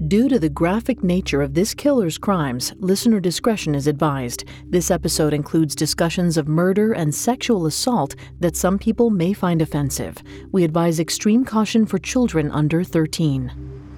Due to the graphic nature of this killer's crimes, listener discretion is advised. This episode includes discussions of murder and sexual assault that some people may find offensive. We advise extreme caution for children under 13.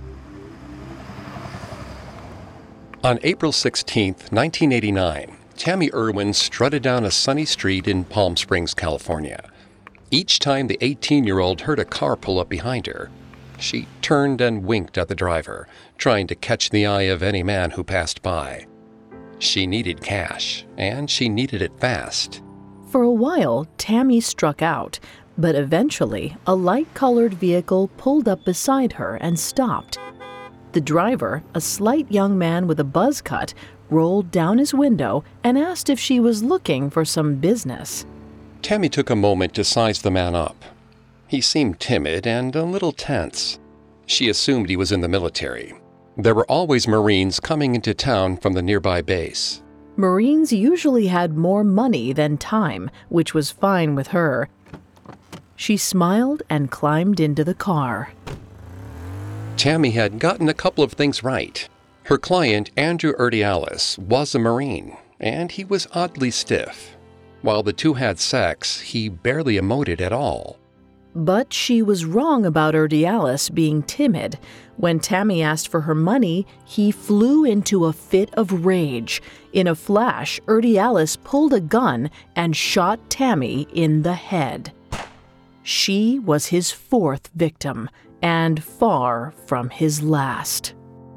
On April 16, 1989, Tammy Irwin strutted down a sunny street in Palm Springs, California. Each time the 18-year-old heard a car pull up behind her, she turned and winked at the driver, trying to catch the eye of any man who passed by. She needed cash, and she needed it fast. For a while, Tammy struck out, but eventually, a light-colored vehicle pulled up beside her and stopped. The driver, a slight young man with a buzz cut, rolled down his window and asked if she was looking for some business. Tammy took a moment to size the man up. He seemed timid and a little tense. She assumed he was in the military. There were always Marines coming into town from the nearby base. Marines usually had more money than time, which was fine with her. She smiled and climbed into the car. Tammy had gotten a couple of things right. Her client, Andrew Urdiales, was a Marine, and he was oddly stiff. While the two had sex, he barely emoted at all. But she was wrong about Urdiales being timid. When Tammy asked for her money, he flew into a fit of rage. In a flash, Urdiales pulled a gun and shot Tammy in the head. She was his fourth victim, and far from his last.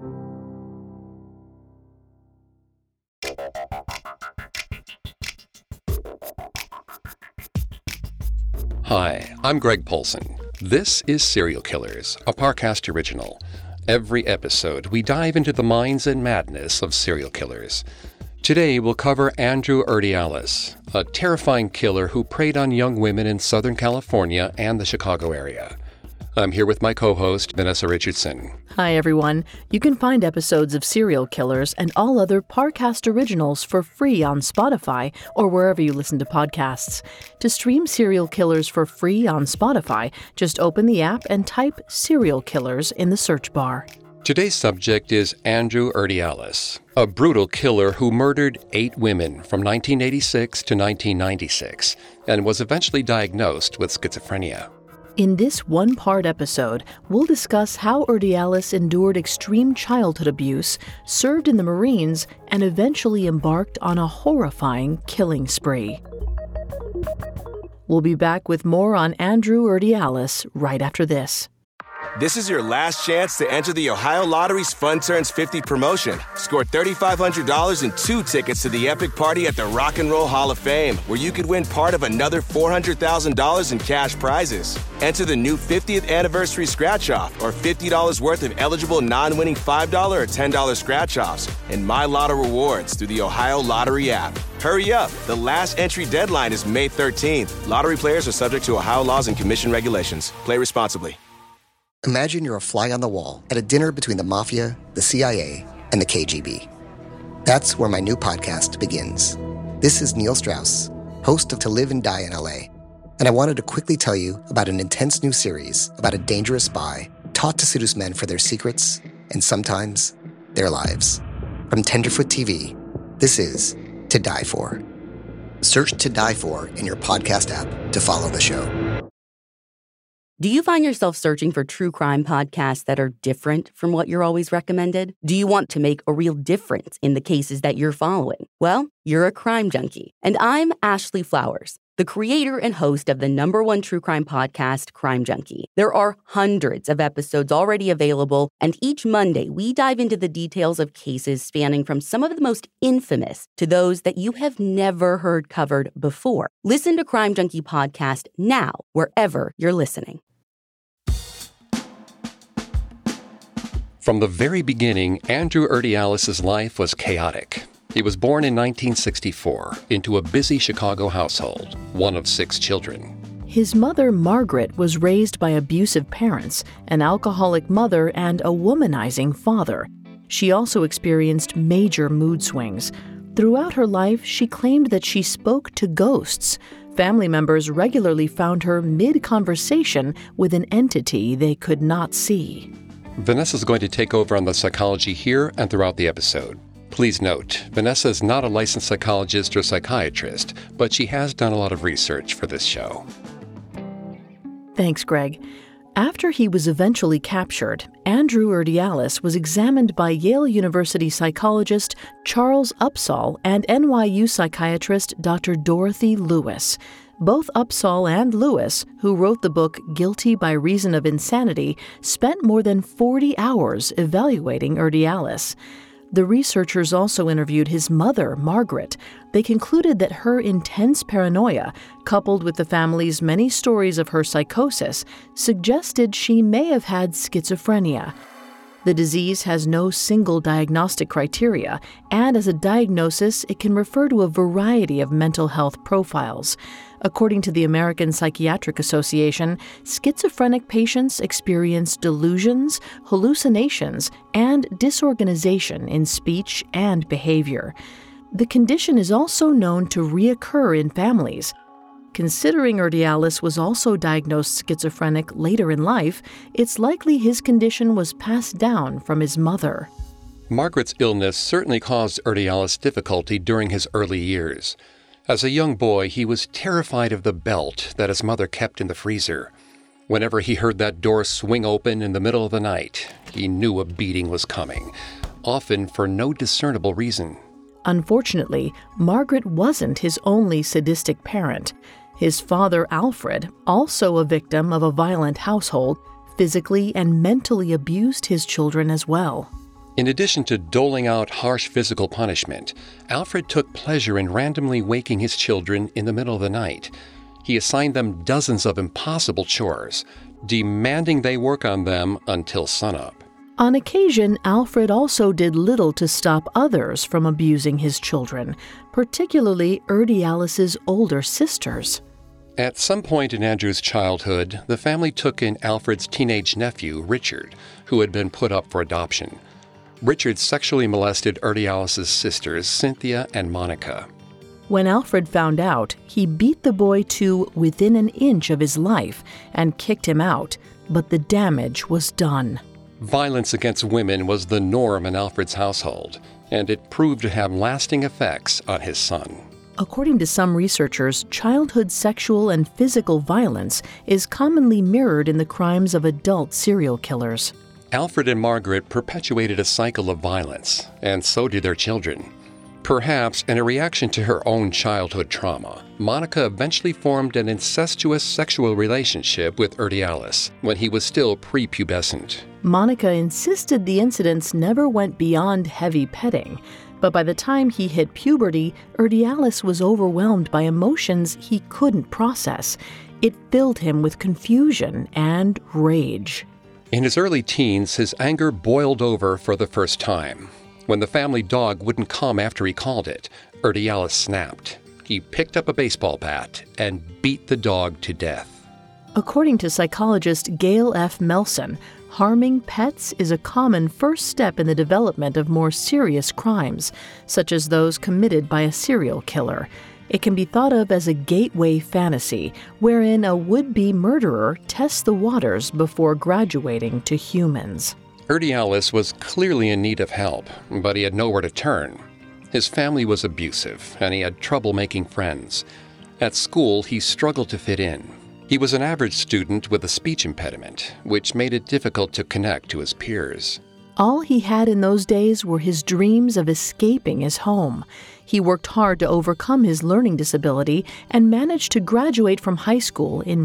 Hi, I'm Greg Polson. This is Serial Killers, a Parcast original. Every episode, we dive into the minds and madness of serial killers. Today, we'll cover Andrew Urdiales, a terrifying killer who preyed on young women in Southern California and the Chicago area. I'm here with my co-host, Vanessa Richardson. Hi, everyone. You can find episodes of Serial Killers and all other Parcast originals for free on Spotify or wherever you listen to podcasts. To stream Serial Killers for free on Spotify, just open the app and type Serial Killers in the search bar. Today's subject is Andrew Urdiales, a brutal killer who murdered 8 women from 1986 to 1996 and was eventually diagnosed with schizophrenia. In this one-part episode, we'll discuss how Urdiales endured extreme childhood abuse, served in the Marines, and eventually embarked on a horrifying killing spree. We'll be back with more on Andrew Urdiales right after this. This is your last chance to enter the Ohio Lottery's Fun Turns 50 promotion. Score $3,500 and 2 tickets to the epic party at the Rock and Roll Hall of Fame, where you could win part of another $400,000 in cash prizes. Enter the new 50th anniversary scratch-off or $50 worth of eligible non-winning $5 or $10 scratch-offs and My Lotto rewards through the Ohio Lottery app. Hurry up. The last entry deadline is May 13th. Lottery players are subject to Ohio laws and commission regulations. Play responsibly. Imagine you're a fly on the wall at a dinner between the Mafia, the CIA, and the KGB. That's where my new podcast begins. This is Neil Strauss, host of To Live and Die in LA, and I wanted to quickly tell you about an intense new series about a dangerous spy taught to seduce men for their secrets and sometimes their lives. From Tenderfoot TV, this is To Die For. Search To Die For in your podcast app to follow the show. Do you find yourself searching for true crime podcasts that are different from what you're always recommended? Do you want to make a real difference in the cases that you're following? Well, you're a crime junkie. And I'm Ashley Flowers, the creator and host of the #1 true crime podcast, Crime Junkie. There are hundreds of episodes already available, and each Monday we dive into the details of cases spanning from some of the most infamous to those that you have never heard covered before. Listen to Crime Junkie Podcast now, wherever you're listening. From the very beginning, Andrew Urdiales' life was chaotic. He was born in 1964 into a busy Chicago household, one of 6 children. His mother, Margaret, was raised by abusive parents, an alcoholic mother, and a womanizing father. She also experienced major mood swings. Throughout her life, she claimed that she spoke to ghosts. Family members regularly found her mid-conversation with an entity they could not see. Vanessa's going to take over on the psychology here and throughout the episode. Please note, Vanessa is not a licensed psychologist or psychiatrist, but she has done a lot of research for this show. Thanks, Greg. After he was eventually captured, Andrew Urdialis was examined by Yale University psychologist Charles Upsall and NYU psychiatrist Dr. Dorothy Lewis. Both Upsall and Lewis, who wrote the book Guilty by Reason of Insanity, spent more than 40 hours evaluating Urdialis. The researchers also interviewed his mother, Margaret. They concluded that her intense paranoia, coupled with the family's many stories of her psychosis, suggested she may have had schizophrenia. The disease has no single diagnostic criteria, and as a diagnosis, it can refer to a variety of mental health profiles. According to the American Psychiatric Association, schizophrenic patients experience delusions, hallucinations, and disorganization in speech and behavior. The condition is also known to reoccur in families. Considering Urdialis was also diagnosed schizophrenic later in life, it's likely his condition was passed down from his mother. Margaret's illness certainly caused Urdialis difficulty during his early years. As a young boy, he was terrified of the belt that his mother kept in the freezer. Whenever he heard that door swing open in the middle of the night, he knew a beating was coming, often for no discernible reason. Unfortunately, Margaret wasn't his only sadistic parent. His father, Alfred, also a victim of a violent household, physically and mentally abused his children as well. In addition to doling out harsh physical punishment, Alfred took pleasure in randomly waking his children in the middle of the night. He assigned them dozens of impossible chores, demanding they work on them until sunup. On occasion, Alfred also did little to stop others from abusing his children, particularly Urdialis's older sisters. At some point in Andrew's childhood, the family took in Alfred's teenage nephew, Richard, who had been put up for adoption. Richard sexually molested Urdialis's sisters, Cynthia and Monica. When Alfred found out, he beat the boy to within an inch of his life and kicked him out, but the damage was done. Violence against women was the norm in Alfred's household, and it proved to have lasting effects on his son. According to some researchers, childhood sexual and physical violence is commonly mirrored in the crimes of adult serial killers. Alfred and Margaret perpetuated a cycle of violence, and so did their children. Perhaps in a reaction to her own childhood trauma, Monica eventually formed an incestuous sexual relationship with Urdialis when he was still prepubescent. Monica insisted the incidents never went beyond heavy petting, but by the time he hit puberty, Urdialis was overwhelmed by emotions he couldn't process. It filled him with confusion and rage. In his early teens, his anger boiled over for the first time. When the family dog wouldn't come after he called it, Urdialis snapped. He picked up a baseball bat and beat the dog to death. According to psychologist Gail F. Melson, harming pets is a common first step in the development of more serious crimes, such as those committed by a serial killer. It can be thought of as a gateway fantasy, wherein a would-be murderer tests the waters before graduating to humans. Urdialis was clearly in need of help, but he had nowhere to turn. His family was abusive, and he had trouble making friends. At school, he struggled to fit in. He was an average student with a speech impediment, which made it difficult to connect to his peers. All he had in those days were his dreams of escaping his home. He worked hard to overcome his learning disability and managed to graduate from high school in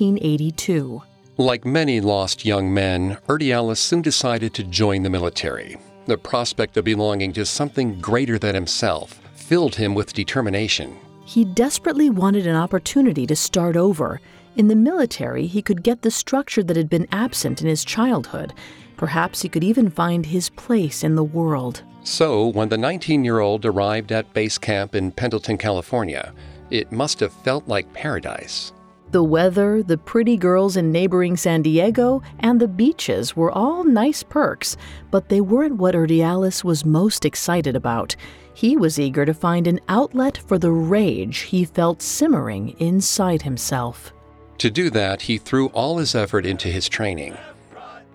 1982. Like many lost young men, Urdialis soon decided to join the military. The prospect of belonging to something greater than himself filled him with determination. He desperately wanted an opportunity to start over. In the military, he could get the structure that had been absent in his childhood. Perhaps he could even find his place in the world. So, when the 19-year-old arrived at base camp in Pendleton, California, it must have felt like paradise. The weather, the pretty girls in neighboring San Diego, and the beaches were all nice perks, but they weren't what Urdialis was most excited about. He was eager to find an outlet for the rage he felt simmering inside himself. To do that, he threw all his effort into his training.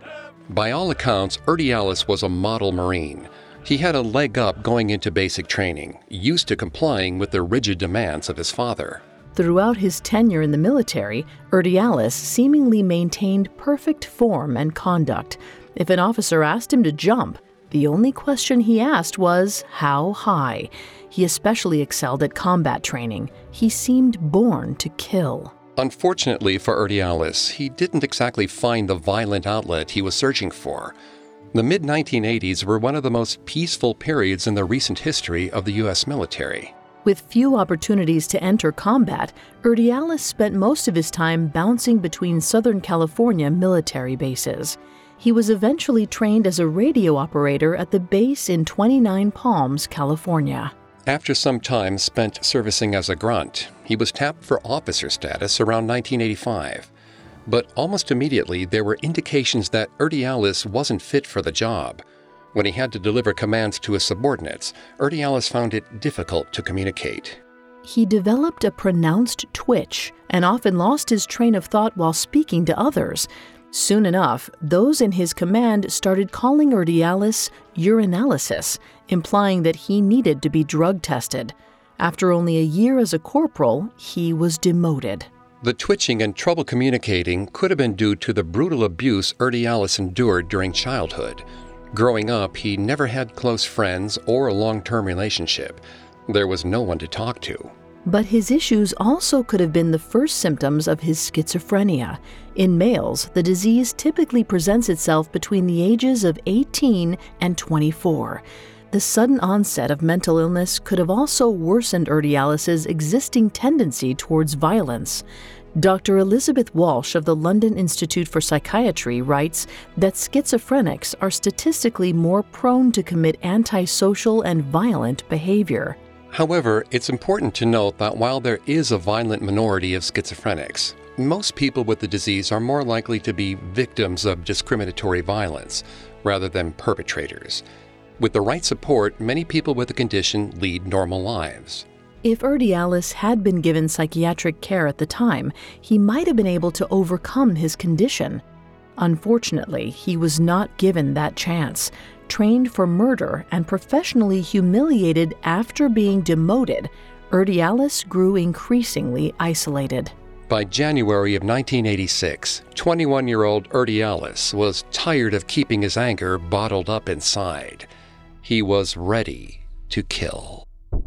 By all accounts, Urdialis was a model Marine. He had a leg up going into basic training, used to complying with the rigid demands of his father. Throughout his tenure in the military, Urdialis seemingly maintained perfect form and conduct. If an officer asked him to jump, the only question he asked was, how high? He especially excelled at combat training. He seemed born to kill. Unfortunately for Urdialis, he didn't exactly find the violent outlet he was searching for. The mid-1980s were one of the most peaceful periods in the recent history of the U.S. military. With few opportunities to enter combat, Urdialis spent most of his time bouncing between Southern California military bases. He was eventually trained as a radio operator at the base in 29 Palms, California. After some time spent servicing as a grunt, he was tapped for officer status around 1985. But almost immediately, there were indications that Urdialis wasn't fit for the job. When he had to deliver commands to his subordinates, Urdialis found it difficult to communicate. He developed a pronounced twitch and often lost his train of thought while speaking to others. Soon enough, those in his command started calling Urdialis urinalysis, implying that he needed to be drug tested. After only a year as a corporal, he was demoted. The twitching and trouble communicating could have been due to the brutal abuse Urdialis endured during childhood. Growing up, he never had close friends or a long-term relationship. There was no one to talk to. But his issues also could have been the first symptoms of his schizophrenia. In males, the disease typically presents itself between the ages of 18 and 24. The sudden onset of mental illness could have also worsened Urdialis's existing tendency towards violence. Dr. Elizabeth Walsh of the London Institute for Psychiatry writes that schizophrenics are statistically more prone to commit antisocial and violent behavior. However, it's important to note that while there is a violent minority of schizophrenics, most people with the disease are more likely to be victims of discriminatory violence rather than perpetrators. With the right support, many people with the condition lead normal lives. If Urdialis had been given psychiatric care at the time, he might have been able to overcome his condition. Unfortunately, he was not given that chance. Trained for murder and professionally humiliated after being demoted, Urdialis grew increasingly isolated. By January of 1986, 21-year-old Urdialis was tired of keeping his anger bottled up inside. He was ready to kill.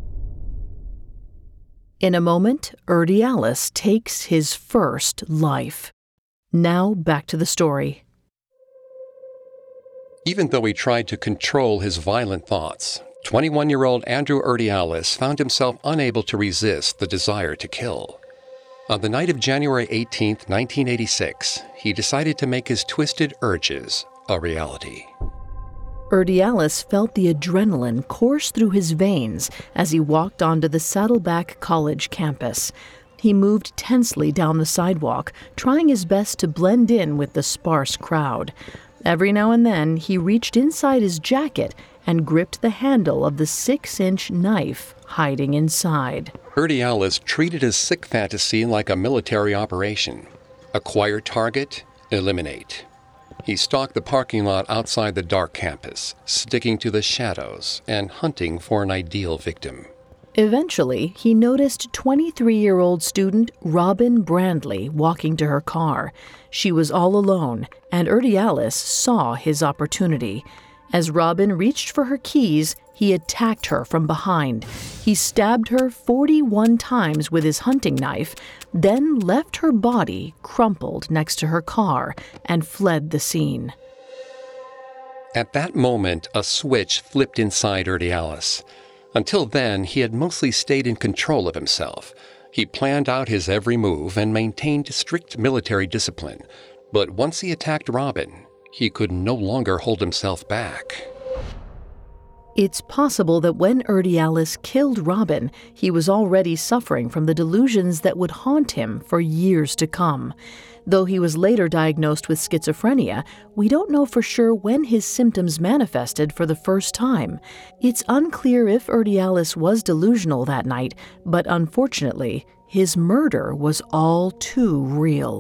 In a moment, Urdialis takes his first life. Now back to the story. Even though he tried to control his violent thoughts, 21-year-old Andrew Urdialis found himself unable to resist the desire to kill. On the night of January 18, 1986, he decided to make his twisted urges a reality. Urdialis felt the adrenaline course through his veins as he walked onto the Saddleback College campus. He moved tensely down the sidewalk, trying his best to blend in with the sparse crowd. Every now and then, he reached inside his jacket and gripped the handle of the 6-inch knife hiding inside. Urdialis treated his sick fantasy like a military operation. Acquire target, eliminate. He stalked the parking lot outside the dark campus, sticking to the shadows and hunting for an ideal victim. Eventually, he noticed 23-year-old student Robin Brandley walking to her car. She was all alone, and Urdialis saw his opportunity. As Robin reached for her keys, he attacked her from behind. He stabbed her 41 times with his hunting knife, then left her body crumpled next to her car and fled the scene. At that moment, a switch flipped inside Urdialis. Until then, he had mostly stayed in control of himself. He planned out his every move and maintained strict military discipline. But once he attacked Robin, he could no longer hold himself back. It's possible that when Urdialis killed Robin, he was already suffering from the delusions that would haunt him for years to come. Though he was later diagnosed with schizophrenia, we don't know for sure when his symptoms manifested for the first time. It's unclear if Urdialis was delusional that night, but unfortunately, his murder was all too real.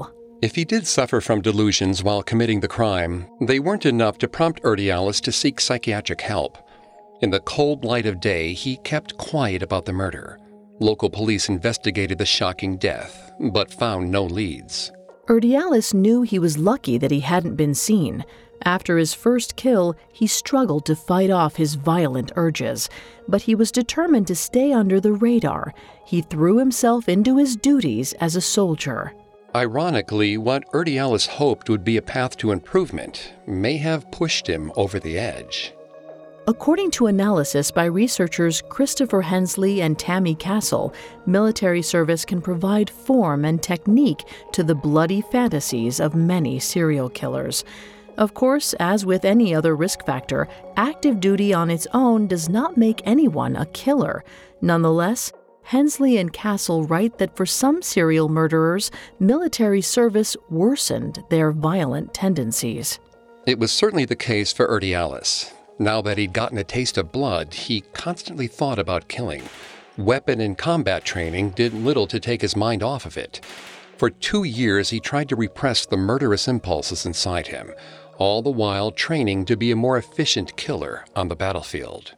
If he did suffer from delusions while committing the crime, they weren't enough to prompt Urdialis to seek psychiatric help. In the cold light of day, he kept quiet about the murder. Local police investigated the shocking death, but found no leads. Urdialis knew he was lucky that he hadn't been seen. After his first kill, he struggled to fight off his violent urges, but he was determined to stay under the radar. He threw himself into his duties as a soldier. Ironically, what Urdialis hoped would be a path to improvement may have pushed him over the edge. According to analysis by researchers Christopher Hensley and Tammy Castle, military service can provide form and technique to the bloody fantasies of many serial killers. Of course, as with any other risk factor, active duty on its own does not make anyone a killer. Nonetheless, Hensley and Castle write that for some serial murderers, military service worsened their violent tendencies. It was certainly the case for Urdialis. Now that he'd gotten a taste of blood, he constantly thought about killing. Weapon and combat training did little to take his mind off of it. For 2 years, he tried to repress the murderous impulses inside him, all the while training to be a more efficient killer on the battlefield.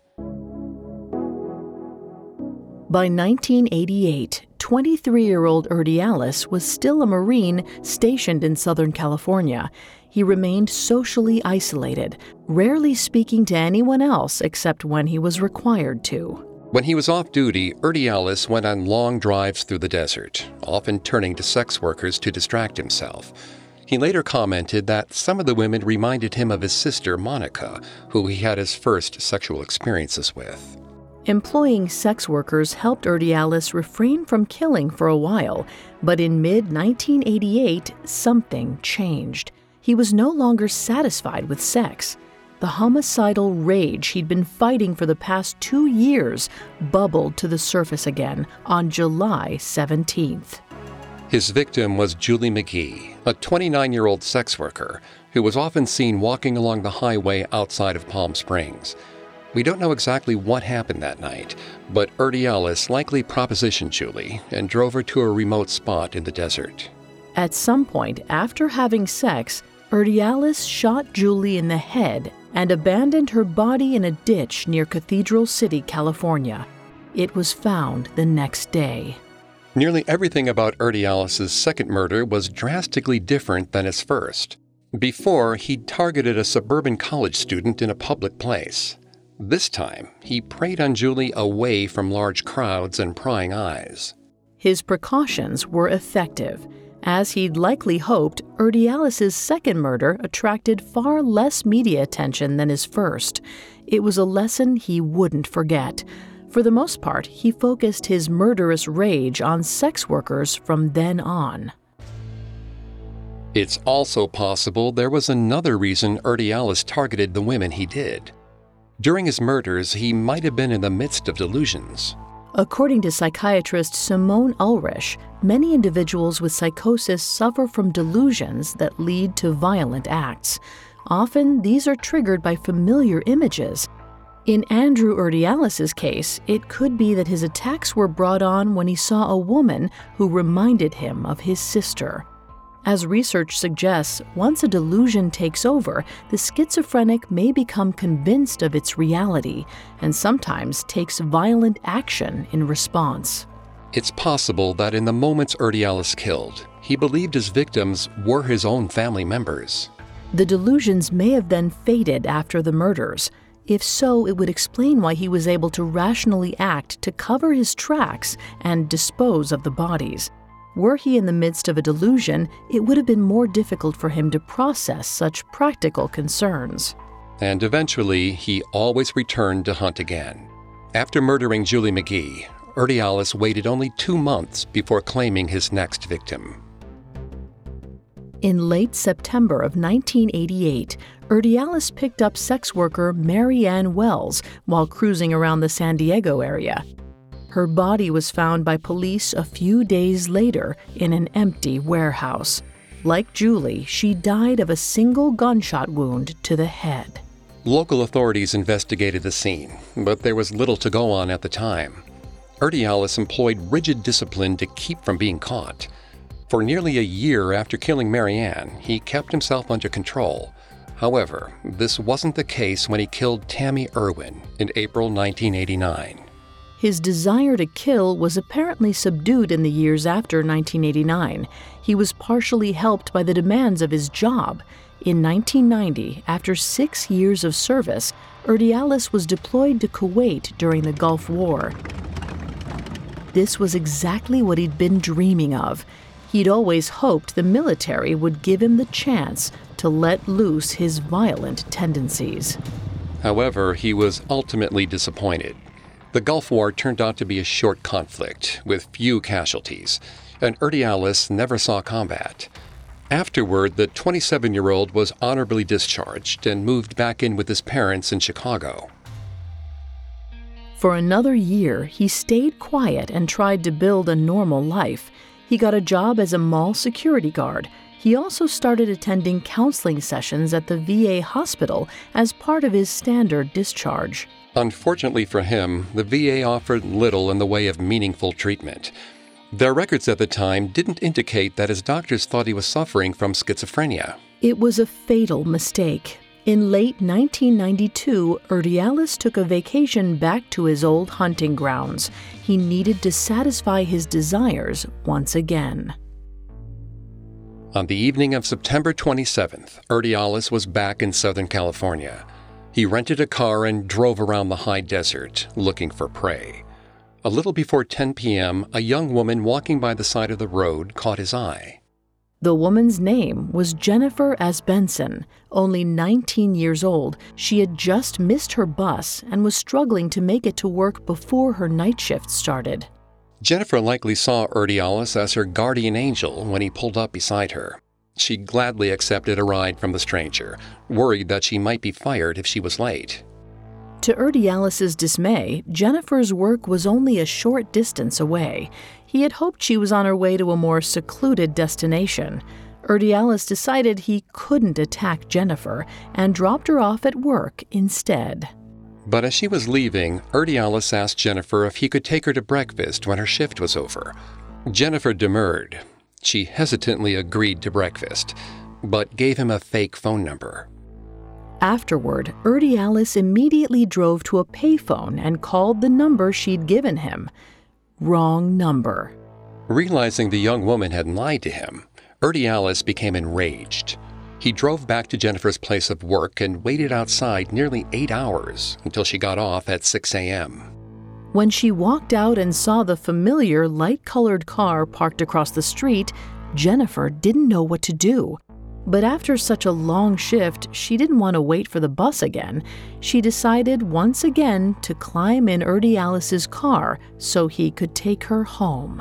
By 1988, 23-year-old Urdialis was still a Marine stationed in Southern California. He remained socially isolated, rarely speaking to anyone else except when he was required to. When he was off duty, Urdialis went on long drives through the desert, often turning to sex workers to distract himself. He later commented that some of the women reminded him of his sister, Monica, who he had his first sexual experiences with. Employing sex workers helped Urdialis refrain from killing for a while, but in mid-1988, something changed. He was no longer satisfied with sex. The homicidal rage he'd been fighting for the past 2 years bubbled to the surface again on July 17th. His victim was Julie McGee, a 29-year-old sex worker who was often seen walking along the highway outside of Palm Springs. We don't know exactly what happened that night, but Urdialis likely propositioned Julie and drove her to a remote spot in the desert. At some point after having sex, Urdialis shot Julie in the head and abandoned her body in a ditch near Cathedral City, California. It was found the next day. Nearly everything about Urdialis' second murder was drastically different than his first. Before, he'd targeted a suburban college student in a public place. This time, he preyed on Julie away from large crowds and prying eyes. His precautions were effective. As he'd likely hoped, Urdialis' second murder attracted far less media attention than his first. It was a lesson he wouldn't forget. For the most part, he focused his murderous rage on sex workers from then on. It's also possible there was another reason Urdialis targeted the women he did. During his murders, he might have been in the midst of delusions. According to psychiatrist Simone Ulrich, many individuals with psychosis suffer from delusions that lead to violent acts. Often, these are triggered by familiar images. In Andrew Urdialis' case, it could be that his attacks were brought on when he saw a woman who reminded him of his sister. As research suggests, once a delusion takes over, the schizophrenic may become convinced of its reality and sometimes takes violent action in response. It's possible that in the moments Urdialis killed, he believed his victims were his own family members. The delusions may have then faded after the murders. If so, it would explain why he was able to rationally act to cover his tracks and dispose of the bodies. Were he in the midst of a delusion, it would have been more difficult for him to process such practical concerns. And eventually, he always returned to hunt again. After murdering Julie McGee, Urdialis waited only 2 months before claiming his next victim. In late September of 1988, Urdialis picked up sex worker Mary Ann Wells while cruising around the San Diego area. Her body was found by police a few days later in an empty warehouse. Like Julie, she died of a single gunshot wound to the head. Local authorities investigated the scene, but there was little to go on at the time. Urdialis employed rigid discipline to keep from being caught. For nearly a year after killing Marianne, he kept himself under control. However, this wasn't the case when he killed Tammy Irwin in April 1989. His desire to kill was apparently subdued in the years after 1989. He was partially helped by the demands of his job. In 1990, after 6 years of service, Urdiales was deployed to Kuwait during the Gulf War. This was exactly what he'd been dreaming of. He'd always hoped the military would give him the chance to let loose his violent tendencies. However, he was ultimately disappointed. The Gulf War turned out to be a short conflict with few casualties, and Urdiales never saw combat. Afterward, the 27-year-old was honorably discharged and moved back in with his parents in Chicago. For another year, he stayed quiet and tried to build a normal life. He got a job as a mall security guard. He also started attending counseling sessions at the VA hospital as part of his standard discharge. Unfortunately for him, the VA offered little in the way of meaningful treatment. Their records at the time didn't indicate that his doctors thought he was suffering from schizophrenia. It was a fatal mistake. In late 1992, Urdiales took a vacation back to his old hunting grounds. He needed to satisfy his desires once again. On the evening of September 27th, Urdiales was back in Southern California. He rented a car and drove around the high desert, looking for prey. A little before 10 p.m., a young woman walking by the side of the road caught his eye. The woman's name was Jennifer Asbenson. Only 19 years old, she had just missed her bus and was struggling to make it to work before her night shift started. Jennifer likely saw Urdiales as her guardian angel when he pulled up beside her. She gladly accepted a ride from the stranger, worried that she might be fired if she was late. To Urdiales' dismay, Jennifer's work was only a short distance away. He had hoped she was on her way to a more secluded destination. Urdiales decided he couldn't attack Jennifer and dropped her off at work instead. But as she was leaving, Urdiales asked Jennifer if he could take her to breakfast when her shift was over. Jennifer demurred. She hesitantly agreed to breakfast, but gave him a fake phone number. Afterward, Urdiales immediately drove to a payphone and called the number she'd given him. Wrong number. Realizing the young woman had lied to him, Urdiales became enraged. He drove back to Jennifer's place of work and waited outside nearly 8 hours until she got off at 6 a.m. When she walked out and saw the familiar light-colored car parked across the street, Jennifer didn't know what to do. But after such a long shift, she didn't want to wait for the bus again. She decided once again to climb in Urdiales' car so he could take her home.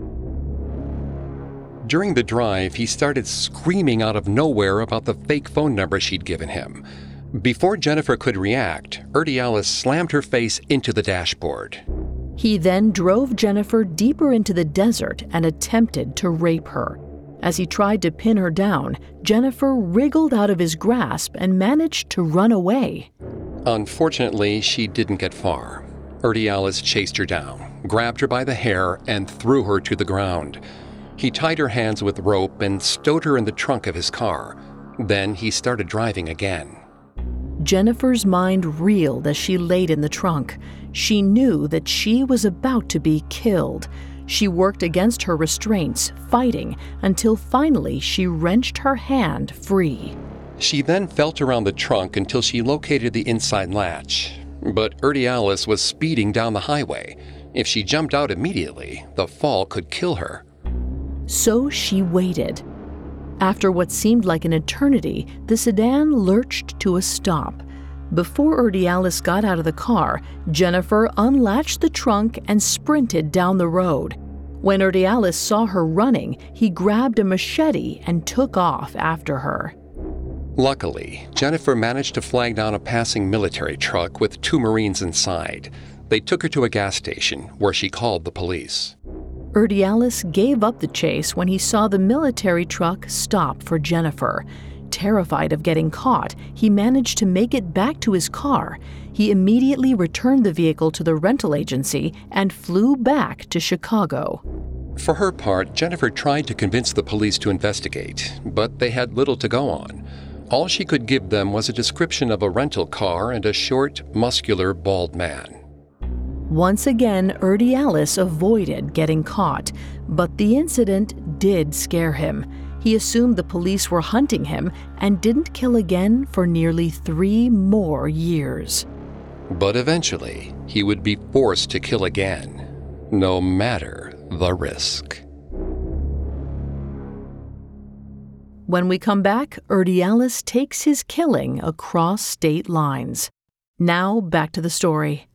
During the drive, he started screaming out of nowhere about the fake phone number she'd given him. Before Jennifer could react, Urdiales slammed her face into the dashboard. He then drove Jennifer deeper into the desert and attempted to rape her. As he tried to pin her down, Jennifer wriggled out of his grasp and managed to run away. Unfortunately, she didn't get far. Urdiales chased her down, grabbed her by the hair, and threw her to the ground. He tied her hands with rope and stowed her in the trunk of his car. Then he started driving again. Jennifer's mind reeled as she laid in the trunk. She knew that she was about to be killed. She worked against her restraints, fighting, until finally she wrenched her hand free. She then felt around the trunk until she located the inside latch. But Urdiales was speeding down the highway. If she jumped out immediately, the fall could kill her. So she waited. After what seemed like an eternity, the sedan lurched to a stop. Before Urdiales got out of the car, Jennifer unlatched the trunk and sprinted down the road. When Urdiales saw her running, he grabbed a machete and took off after her. Luckily, Jennifer managed to flag down a passing military truck with 2 Marines inside. They took her to a gas station, where she called the police. Urdiales gave up the chase when he saw the military truck stop for Jennifer. Terrified of getting caught, he managed to make it back to his car. He immediately returned the vehicle to the rental agency and flew back to Chicago. For her part, Jennifer tried to convince the police to investigate, but they had little to go on. All she could give them was a description of a rental car and a short, muscular, bald man. Once again, Urdialis avoided getting caught, but the incident did scare him. He assumed the police were hunting him and didn't kill again for nearly 3 more years. But eventually, he would be forced to kill again, no matter the risk. When we come back, Urdialis takes his killing across state lines. Now, back to the story.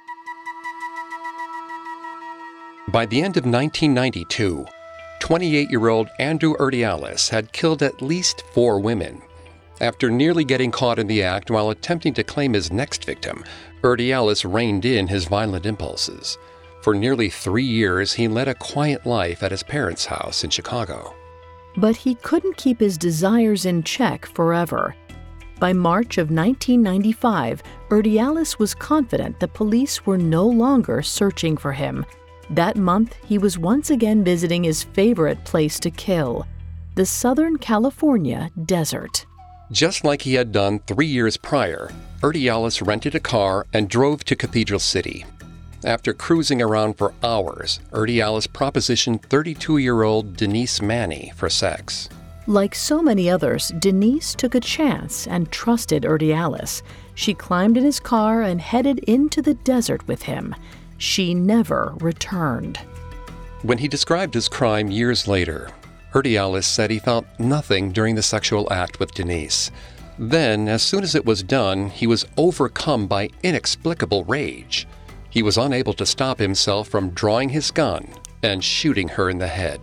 By the end of 1992, 28-year-old Andrew Urdialis had killed at least 4 women. After nearly getting caught in the act while attempting to claim his next victim, Urdialis reined in his violent impulses. For nearly 3 years, he led a quiet life at his parents' house in Chicago. But he couldn't keep his desires in check forever. By March of 1995, Urdialis was confident the police were no longer searching for him. That month, he was once again visiting his favorite place to kill, the Southern California desert. Just like he had done 3 years prior, Urdialis rented a car and drove to Cathedral City. After cruising around for hours, Urdialis propositioned 32-year-old Denise Manny for sex. Like so many others, Denise took a chance and trusted Urdialis. She climbed in his car and headed into the desert with him. She never returned. When he described his crime years later, Urdialis said he felt nothing during the sexual act with Denise. Then, as soon as it was done, he was overcome by inexplicable rage. He was unable to stop himself from drawing his gun and shooting her in the head.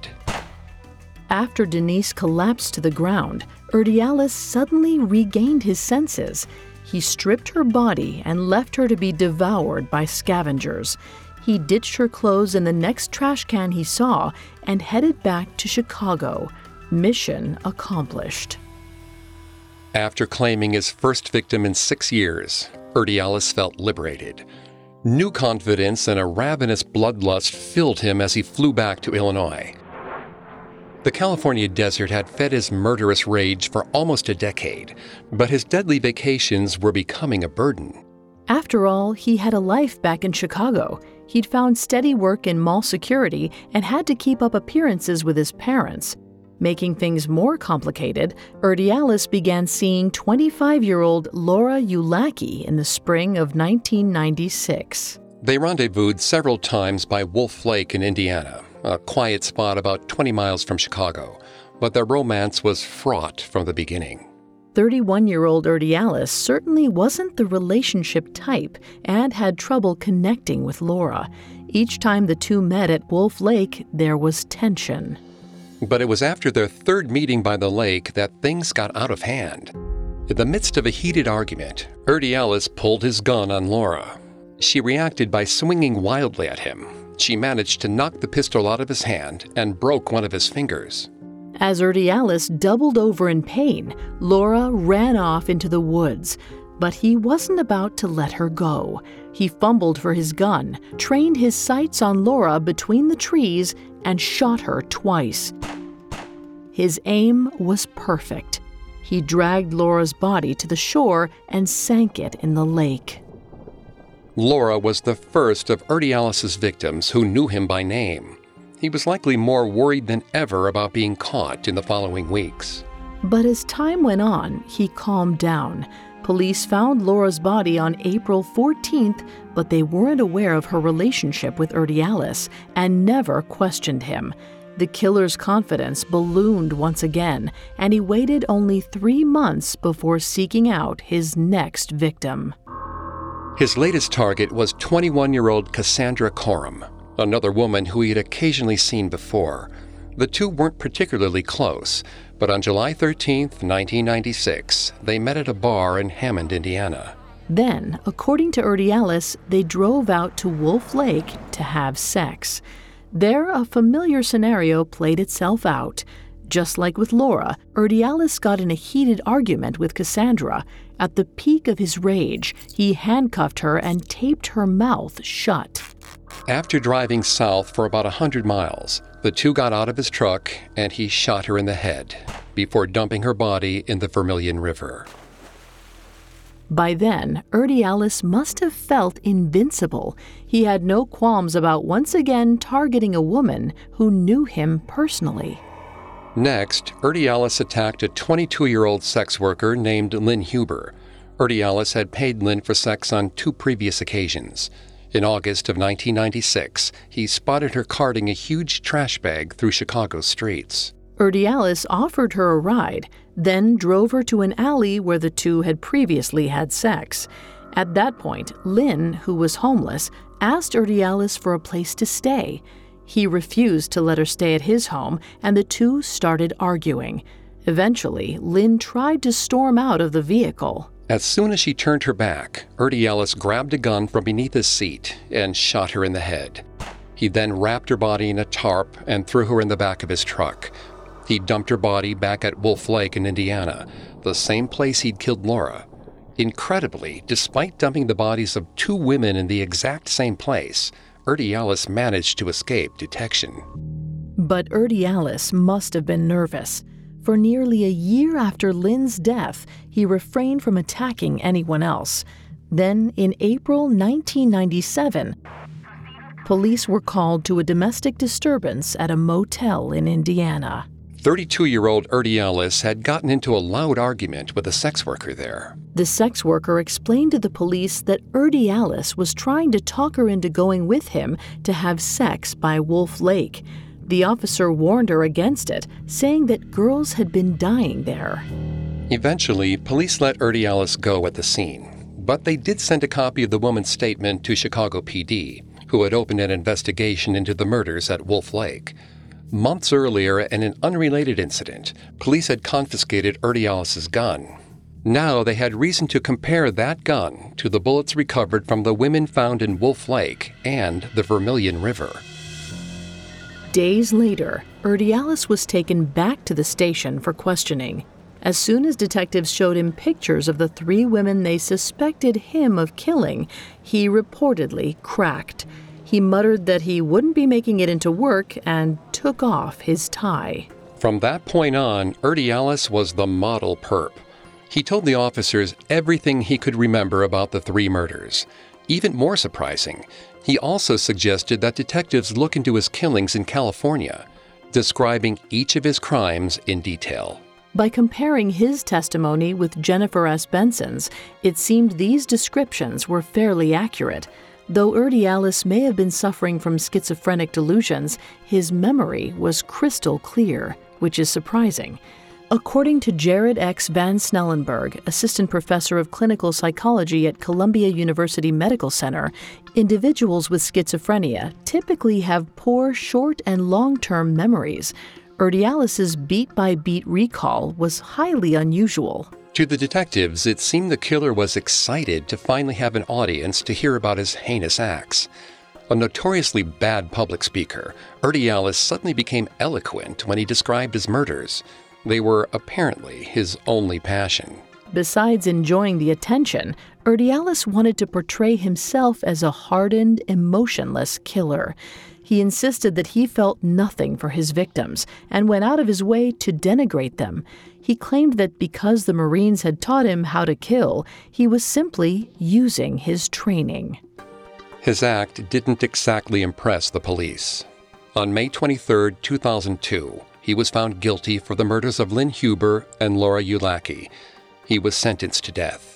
After Denise collapsed to the ground, Urdialis suddenly regained his senses. He stripped her body and left her to be devoured by scavengers. He ditched her clothes in the next trash can he saw and headed back to Chicago. Mission accomplished. After claiming his first victim in 6 years, Urdialis felt liberated. New confidence and a ravenous bloodlust filled him as he flew back to Illinois. The California desert had fed his murderous rage for almost a decade, but his deadly vacations were becoming a burden. After all, he had a life back in Chicago. He'd found steady work in mall security and had to keep up appearances with his parents. Making things more complicated, Urdialis began seeing 25-year-old Laura Ulacki in the spring of 1996. They rendezvoused several times by Wolf Lake in Indiana, a quiet spot about 20 miles from Chicago, but their romance was fraught from the beginning. 31-year-old Urdialis certainly wasn't the relationship type and had trouble connecting with Laura. Each time the two met at Wolf Lake, there was tension. But it was after their third meeting by the lake that things got out of hand. In the midst of a heated argument, Urdialis pulled his gun on Laura. She reacted by swinging wildly at him. She managed to knock the pistol out of his hand and broke one of his fingers. As Urdialis doubled over in pain, Laura ran off into the woods. But he wasn't about to let her go. He fumbled for his gun, trained his sights on Laura between the trees, and shot her twice. His aim was perfect. He dragged Laura's body to the shore and sank it in the lake. Laura was the first of Urdialis's victims who knew him by name. He was likely more worried than ever about being caught in the following weeks. But as time went on, he calmed down. Police found Laura's body on April 14th, but they weren't aware of her relationship with Urdialis and never questioned him. The killer's confidence ballooned once again, and he waited only 3 months before seeking out his next victim. His latest target was 21-year-old Cassandra Corum, another woman who he had occasionally seen before. The two weren't particularly close, but on July 13, 1996, they met at a bar in Hammond, Indiana. Then, according to Urdialis, they drove out to Wolf Lake to have sex. There, a familiar scenario played itself out. Just like with Laura, Urdialis got in a heated argument with Cassandra. At the peak of his rage, he handcuffed her and taped her mouth shut. After driving south for about 100 miles, the two got out of his truck and he shot her in the head before dumping her body in the Vermilion River. By then, Urdialis must have felt invincible. He had no qualms about once again targeting a woman who knew him personally. Next, Urdialis attacked a 22-year-old sex worker named Lynn Huber. Urdialis had paid Lynn for sex on 2 previous occasions. In August of 1996, he spotted her carting a huge trash bag through Chicago's streets. Urdialis offered her a ride, then drove her to an alley where the two had previously had sex. At that point, Lynn, who was homeless, asked Urdialis for a place to stay. He refused to let her stay at his home, and the two started arguing. Eventually, Lynn tried to storm out of the vehicle. As soon as she turned her back, Urdialis grabbed a gun from beneath his seat and shot her in the head. He then wrapped her body in a tarp and threw her in the back of his truck. He dumped her body back at Wolf Lake in Indiana, the same place he'd killed Laura. Incredibly, despite dumping the bodies of 2 women in the exact same place, Urdialis managed to escape detection. But Urdialis must have been nervous. For nearly a year after Lynn's death, he refrained from attacking anyone else. Then, in April 1997, police were called to a domestic disturbance at a motel in Indiana. 32-year-old Urdialis had gotten into a loud argument with a sex worker there. The sex worker explained to the police that Urdialis was trying to talk her into going with him to have sex by Wolf Lake. The officer warned her against it, saying that girls had been dying there. Eventually, police let Urdialis go at the scene, but they did send a copy of the woman's statement to Chicago PD, who had opened an investigation into the murders at Wolf Lake. Months earlier, in an unrelated incident, police had confiscated Urdialis's gun. Now they had reason to compare that gun to the bullets recovered from the women found in Wolf Lake and the Vermilion River. Days later, Urdialis was taken back to the station for questioning. As soon as detectives showed him pictures of the 3 women they suspected him of killing, he reportedly cracked. He muttered that he wouldn't be making it into work and took off his tie. From that point on, Urdialis was the model perp. He told the officers everything he could remember about the 3 murders. Even more surprising, he also suggested that detectives look into his killings in California, describing each of his crimes in detail. By comparing his testimony with Jennifer S. Benson's, it seemed these descriptions were fairly accurate. Though Urdialis may have been suffering from schizophrenic delusions, his memory was crystal clear, which is surprising. According to Jared X. Van Snellenberg, assistant professor of clinical psychology at Columbia University Medical Center, individuals with schizophrenia typically have poor short- and long-term memories. Urdialis's beat-by-beat recall was highly unusual. To the detectives, it seemed the killer was excited to finally have an audience to hear about his heinous acts. A notoriously bad public speaker, Urdialis suddenly became eloquent when he described his murders. They were apparently his only passion. Besides enjoying the attention, Urdialis wanted to portray himself as a hardened, emotionless killer. He insisted that he felt nothing for his victims and went out of his way to denigrate them. He claimed that because the Marines had taught him how to kill, he was simply using his training. His act didn't exactly impress the police. On May 23, 2002, he was found guilty for the murders of Lynn Huber and Laura Ulacki. He was sentenced to death.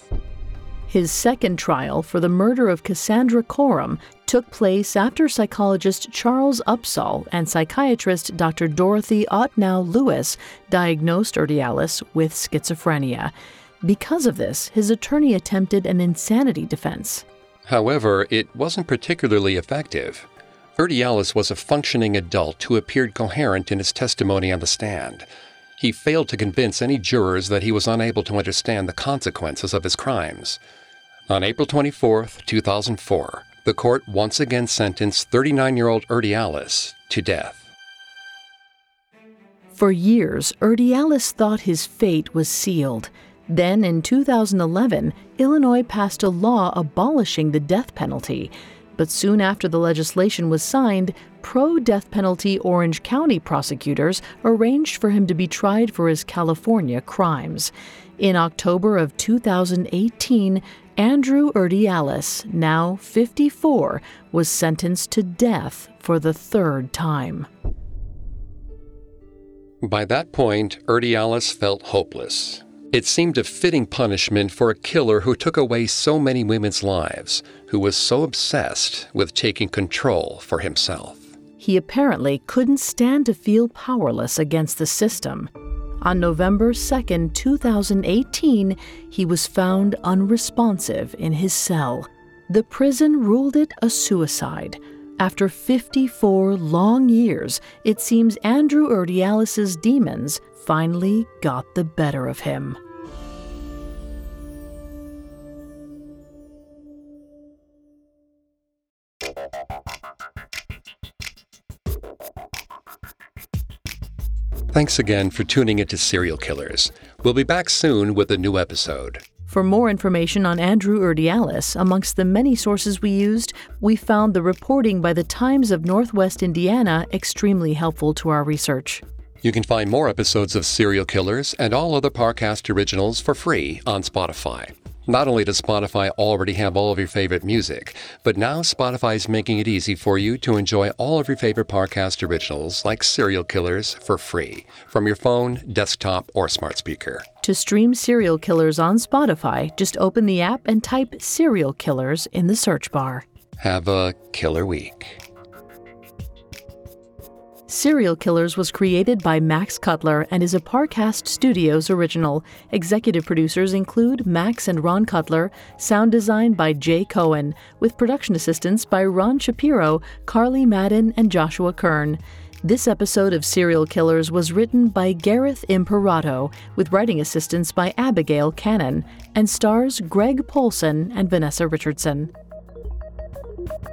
His second trial for the murder of Cassandra Coram took place after psychologist Charles Upsall and psychiatrist Dr. Dorothy Ottnow-Lewis diagnosed Urdialis with schizophrenia. Because of this, his attorney attempted an insanity defense. However, it wasn't particularly effective. Urdialis was a functioning adult who appeared coherent in his testimony on the stand. He failed to convince any jurors that he was unable to understand the consequences of his crimes. On April 24, 2004, the court once again sentenced 39-year-old Urdialis to death. For years, Urdialis thought his fate was sealed. Then, in 2011, Illinois passed a law abolishing the death penalty. But soon after the legislation was signed, pro-death penalty Orange County prosecutors arranged for him to be tried for his California crimes. In October of 2018, Andrew Urdiales, now 54, was sentenced to death for the third time. By that point, Urdiales felt hopeless. It seemed a fitting punishment for a killer who took away so many women's lives, who was so obsessed with taking control for himself. He apparently couldn't stand to feel powerless against the system. On November 2, 2018, he was found unresponsive in his cell. The prison ruled it a suicide. After 54 long years, it seems Andrew Urdiales' demons finally got the better of him. Thanks again for tuning into Serial Killers. We'll be back soon with a new episode. For more information on Andrew Urdiales, amongst the many sources we used, we found the reporting by the Times of Northwest Indiana extremely helpful to our research. You can find more episodes of Serial Killers and all other Parcast originals for free on Spotify. Not only does Spotify already have all of your favorite music, but now Spotify is making it easy for you to enjoy all of your favorite Parcast originals like Serial Killers for free from your phone, desktop, or smart speaker. To stream Serial Killers on Spotify, just open the app and type Serial Killers in the search bar. Have a killer week. Serial Killers was created by Max Cutler and is a Parcast Studios original. Executive producers include Max and Ron Cutler, sound design by Jay Cohen, with production assistance by Ron Shapiro, Carly Madden, and Joshua Kern. This episode of Serial Killers was written by Gareth Imperato, with writing assistance by Abigail Cannon, and stars Greg Polcyn and Vanessa Richardson.